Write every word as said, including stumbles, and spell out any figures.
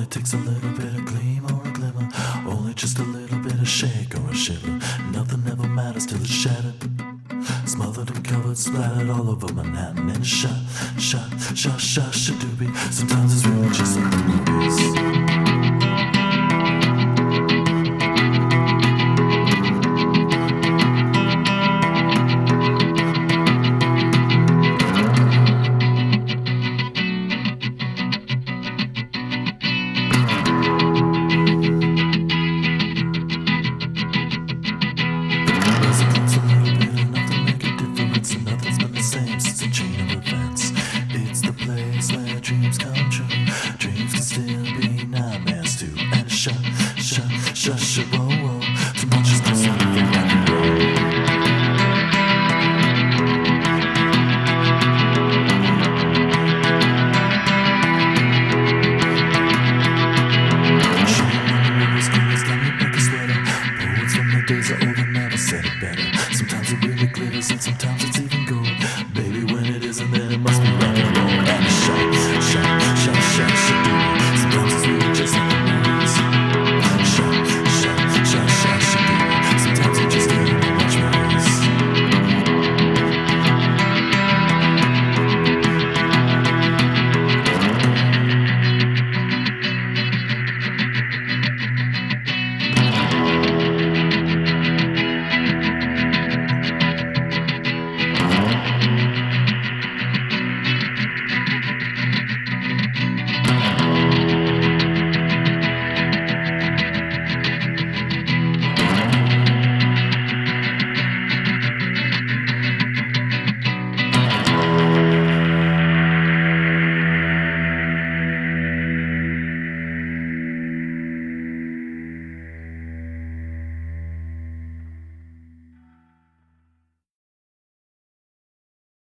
It takes a little bit of gleam or a glimmer, only just a little bit of shake or a shiver. Nothing ever matters till it's shattered, smothered and covered, splattered all over Manhattan in a shot, shot, shot, shot, shadoobie. Sometimes it's really just like the movies. Dreams come